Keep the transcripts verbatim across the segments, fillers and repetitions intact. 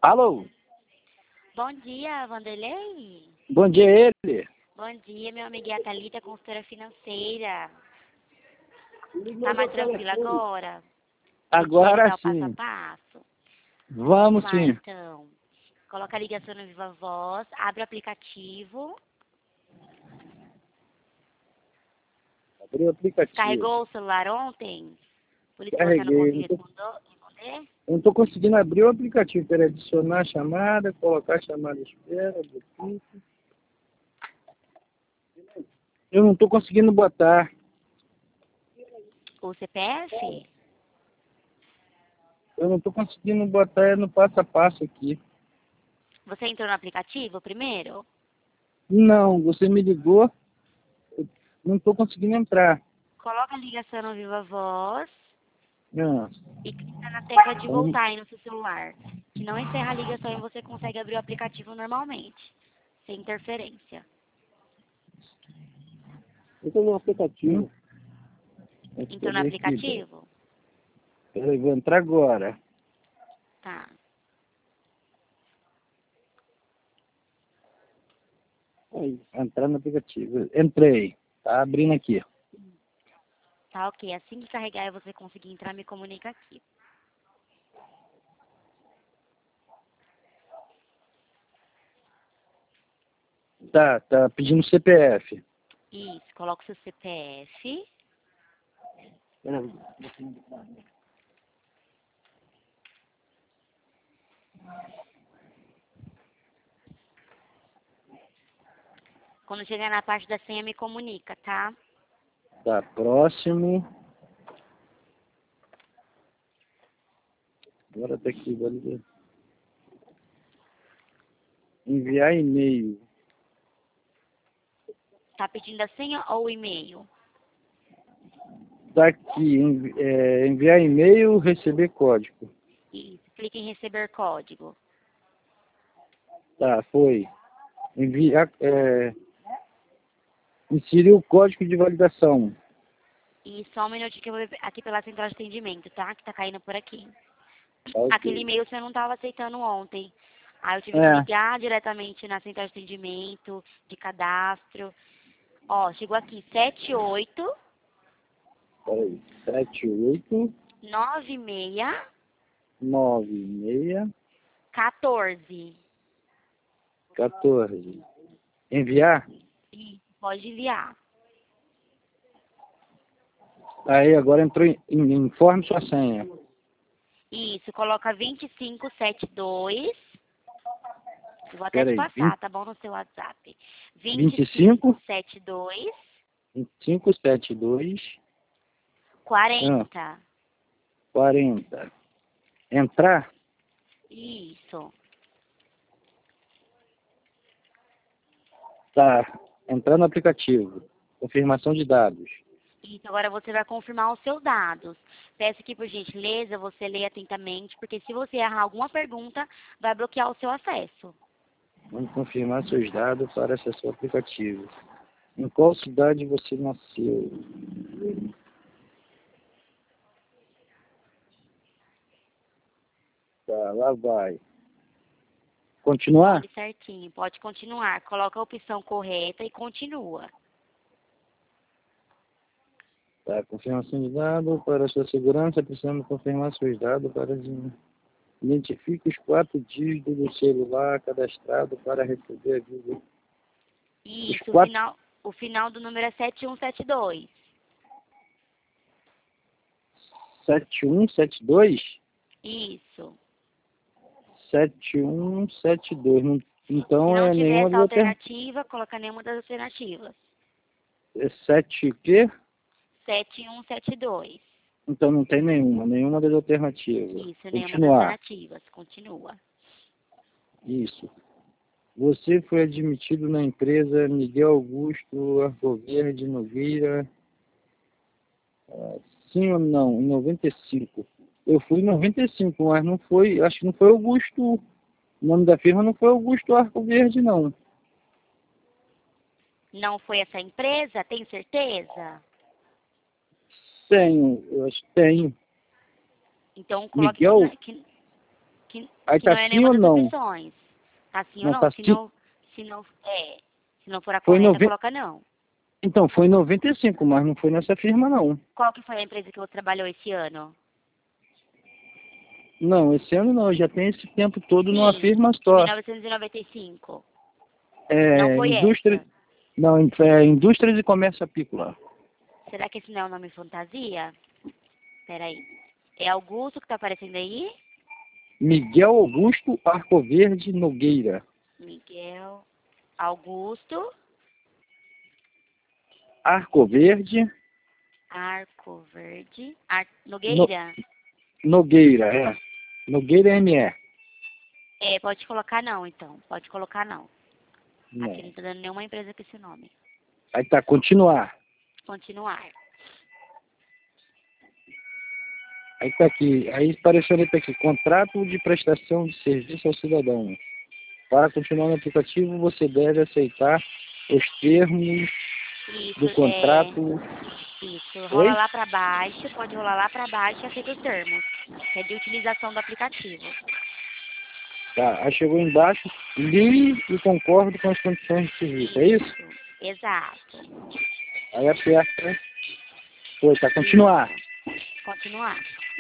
Alô? Bom dia, Vanderlei. Bom dia, ele. Bom dia, meu amigo é a Thalita, consultora financeira. Tá mais tranquila agora? Agora Dar o passo a sim. passo? Vamos lá, sim. então. Coloca a ligação no Viva Voz, abre o aplicativo. Abri o aplicativo. Carregou o celular ontem? Por isso que você não Carreguei. conseguiu Não tô, responder? eu não tô conseguindo abrir o aplicativo. Quero adicionar a chamada, colocar a chamada à espera. Bluetooth. Eu não tô conseguindo botar. O C P F? Eu não tô conseguindo botar no passo a passo aqui. Você entrou no aplicativo primeiro? Não, você me ligou. Eu não tô conseguindo entrar. Coloca a ligação no Viva Voz Não. e clica na tecla de Vamos- voltar aí no seu celular. Que não encerra a ligação e você consegue abrir o aplicativo normalmente, sem interferência. Eu tô no aplicativo. Entrou no aplicativo? Peraí, vou entrar agora. Tá. Aí, entrar no aplicativo. Entrei. Tá abrindo aqui. Tá ok. Assim que carregar e você conseguir entrar, me comunica aqui. Tá, tá pedindo C P F. Isso. Coloca o seu C P F. Quando chegar na parte da senha, me comunica, tá? Tá, próximo. Agora tá aqui, validar. Enviar e-mail. Tá pedindo a senha ou o e-mail? Tá aqui, envi- é, enviar e-mail, receber código. Isso. Clique em receber código. Tá, foi. Enviar, é, inserir o código de validação. E só um minutinho que eu vou ver aqui pela central de atendimento, tá? Que tá caindo por aqui. Tá, ok. Aquele e-mail você não estava aceitando ontem. Aí eu tive que É, ligar diretamente na central de atendimento, de cadastro. Ó, chegou aqui, sete oito peraí. Sete, oito, nove seis nove, seis, quatorze. 14. Enviar? E pode enviar. Aí, agora entrou em, em- informe sua senha. Isso, coloca vinte e cinco setenta e dois. Eu vou até te Peraí, passar, tá bom, no seu WhatsApp. vinte e cinco, setenta e dois, vinte e cinco, setenta e dois, quarenta. quarenta. Entrar? Isso. Tá. Entrar no aplicativo. Confirmação de dados. Isso, agora você vai confirmar os seus dados. Peço aqui, por gentileza, você leia atentamente, porque se você errar alguma pergunta, vai bloquear o seu acesso. Vamos confirmar seus dados para acessar o aplicativo. Em qual cidade você nasceu? Tá, lá vai. Continuar? Olhe certinho, pode continuar. Coloca a opção correta e continua. Tá, confirmação de dados para sua segurança, precisamos confirmar seus dados para identifique os quatro dígitos do celular cadastrado para receber aviso. Isso, o quatro... final, o final do número é sete um sete dois. sete um sete dois? Isso. sete um sete dois. Não- Então Se não é tiver nenhuma essa das alternativas. alternativa, coloca nenhuma das alternativas. É sete o quê? sete um sete dois. Então não tem nenhuma, nenhuma das alternativas. Isso, nenhuma das Continuar. alternativas. Continua. Isso. Você foi admitido na empresa Miguel Augusto Arcoverde Nogueira. ah, Sim ou não? Em noventa e cinco. Eu fui em noventa e cinco, mas não foi, acho que não foi Augusto. O nome da firma não foi Augusto Arcoverde, não. Não foi essa empresa? Tem certeza? Tenho, eu acho que tenho. Então coloque Miguel? que, que, Que, Aí que tá não é sim nenhuma ou das não? opções. Tá sim ou Não não? tá Se sim. não, se não, é, se não for a Foi correta, noven... coloca não. Então, foi em noventa e cinco, mas não foi nessa firma, não. Qual que foi a empresa que você trabalhou esse ano? Não, esse ano não. Eu já tenho esse tempo todo numa Sim, firma em mil só. novecentos e noventa e cinco. Não É, foi indústria... essa. Não, é Indústrias e Comércio Apícola. Será que esse não é o nome fantasia? Peraí. É Augusto que tá aparecendo aí? Miguel Augusto Arcoverde Nogueira. Miguel Augusto Arcoverde Arco Verde. Ar... no... Nogueira? Nogueira, é. Nogueira M E. É, pode colocar não, então. Pode colocar não. Aqui Não. não tá dando nenhuma empresa com esse nome. Aí tá, continuar. Continuar. Aí tá aqui, aí apareceu ali tá aqui, contrato de prestação de serviço ao cidadão. Para continuar no aplicativo, você deve aceitar os termos Isso, do é... contrato. Isso. Rola Oi? lá pra baixo, pode rolar lá pra baixo e aceita os termos. Que é de utilização do aplicativo. Tá, aí chegou embaixo, li e concordo com as condições de serviço, é isso? Isso. Exato. Aí aperta, foi, tá, continuar. Isso. Continuar.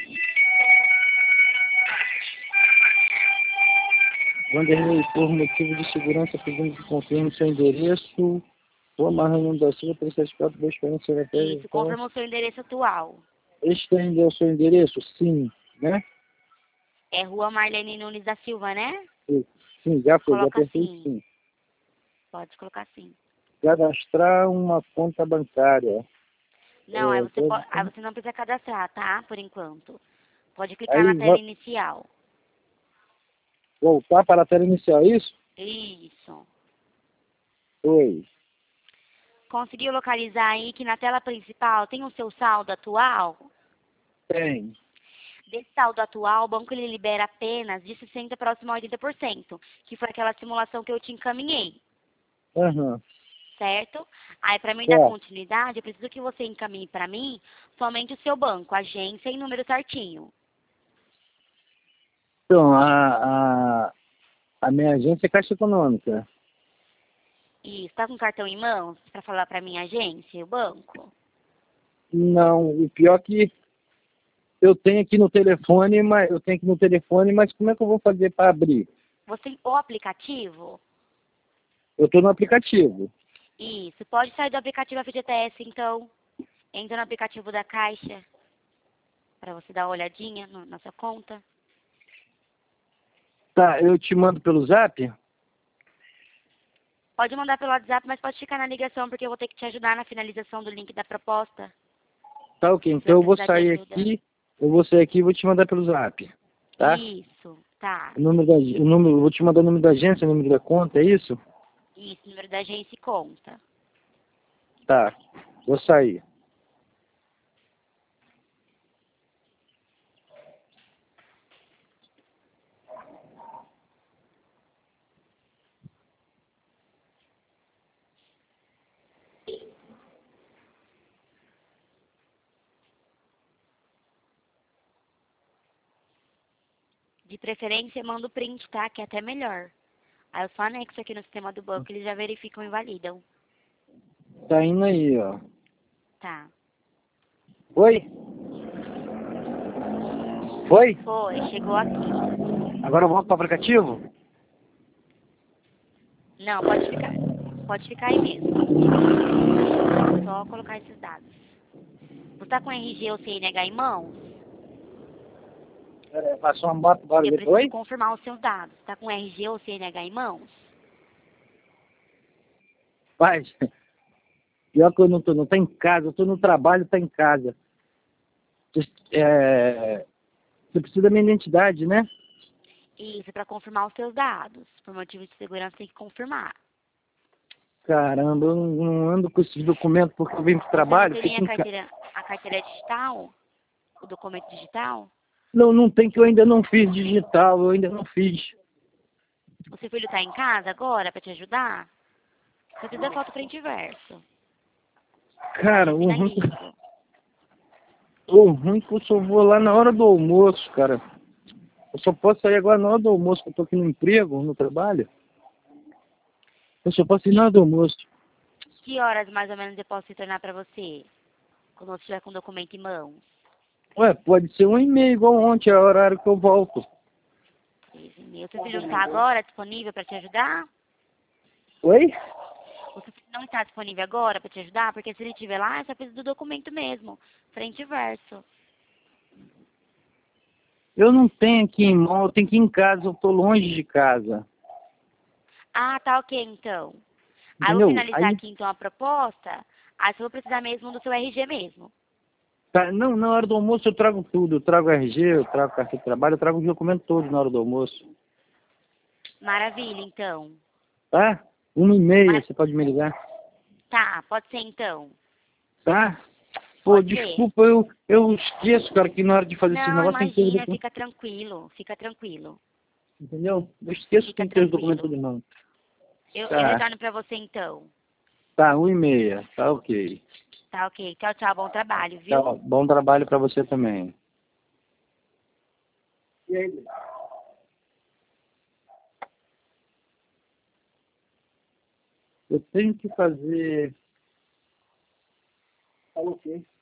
Vanderlei, por motivo de segurança, pedimos que confirme seu endereço. Rua Marranhão da Silva, trezentos e setenta e quatro, Boa Esperança, Ceará. Isso. Confirma o seu endereço atual. Este ainda é o seu endereço? Sim, né? É Rua Marlene Nunes da Silva, né? Sim, sim, já foi, já Coloca apertei sim. sim. Pode colocar sim. Cadastrar uma conta bancária. Não, aí É, você, pode, aí tô- você não precisa cadastrar, tá? Por enquanto. Pode clicar na aí, tela va- inicial. voltar para a tela inicial, é isso? Isso. Foi. Conseguiu localizar aí que na tela principal tem o seu saldo atual? Tem. Desse saldo atual, o banco ele libera apenas de sessenta por cento próximo a oitenta por cento, que foi aquela simulação que eu te encaminhei, Aham. certo? Aí, para mim dar Certo. continuidade, eu preciso que você encaminhe para mim somente o seu banco, agência e número certinho. Então, a, a, a minha agência é Caixa Econômica. E está com cartão em mãos para falar para minha agência, o banco? Não, o pior que eu tenho aqui no telefone, mas eu tenho aqui no telefone, mas como é que eu vou fazer para abrir? Você tem o aplicativo? Eu estou no aplicativo. Isso. Pode sair do aplicativo F G T S, então. Entra no aplicativo da Caixa para você dar uma olhadinha no, na sua conta. Tá, eu te mando pelo zap? Pode mandar pelo WhatsApp, mas pode ficar na ligação, porque eu vou ter que te ajudar na finalização do link da proposta. Tá, ok. Você vai Então eu vou precisar de sair ajuda. aqui, eu vou sair aqui e vou te mandar pelo zap. Tá? Isso, tá. O número da, o número, vou te mandar o número da agência, o número da conta, é isso? Isso, número da agência e conta. Tá, vou sair. De preferência, manda o print, tá? Que é até melhor. Aí eu só anexo aqui no sistema do banco, eles já verificam e validam. Tá indo aí, ó. Tá. Oi? Foi? Foi, chegou aqui. Agora eu volto pro aplicativo? Não, pode ficar. Pode ficar aí mesmo. Só colocar esses dados. Você tá com R G ou C N H em mãos? Pera aí, passou uma moto agora Eu preciso depois? confirmar os seus dados. Tá com R G ou C N H em mãos? Paz, pior que eu não tô, não tô em casa, eu tô no trabalho, tá em casa. É, você precisa da minha identidade, né? Isso, para confirmar os seus dados. Por motivo de segurança, tem que confirmar. Caramba, eu não, não ando com esses documentos porque eu venho pro Você não trabalho, tem nem fico a em casa. carteira, a carteira digital? O documento digital? Não, não tem, que eu ainda não fiz digital, eu ainda não fiz. O seu filho tá em casa agora para te ajudar? Só precisa foto frente e verso. Cara, o ruim, Finalizo. o ruim é que eu só vou lá na hora do almoço, cara. Eu só posso sair agora na hora do almoço, que eu tô aqui no emprego, no trabalho. Eu só posso ir na hora do almoço. Que horas mais ou menos eu posso retornar para você? Quando você estiver com o documento em mãos? Ué, pode ser um e-mail igual ontem, é o horário que eu volto. Três e meia. O seu filho não está agora disponível para te ajudar? Oi? O seu filho não está disponível agora para te ajudar? Porque se ele estiver lá, é só precisa do documento mesmo. Frente e verso. Eu não tenho aqui em mão, eu tenho que ir em casa, eu tô longe de casa. Ah, tá ok então. Aí eu vou Entendeu? finalizar Aí, aqui então a proposta. Aí você vai precisar mesmo do seu R G mesmo. tá, não, na hora do almoço eu trago tudo. Eu trago R G, eu trago carteira de trabalho, eu trago os documentos todos na hora do almoço. Maravilha, então. Tá? Uma e meia, Mar... você pode me ligar. Tá, pode ser então. Tá? Pô, Pode ser. desculpa, eu, eu esqueço, cara, que na hora de fazer esse Não, negócio tem que ter os imagina, documentos. fica tranquilo. Fica tranquilo. Entendeu? Eu esqueço que Fica tem que ter os documentos tranquilo. todos em mão. Eu, eu Tá. retorno pra você então. Tá, uma e meia. Tá ok. Tá ok. Tchau, tchau. Bom trabalho, viu? Tchau. Bom trabalho pra você também. E aí? Eu tenho que fazer. Tá ok.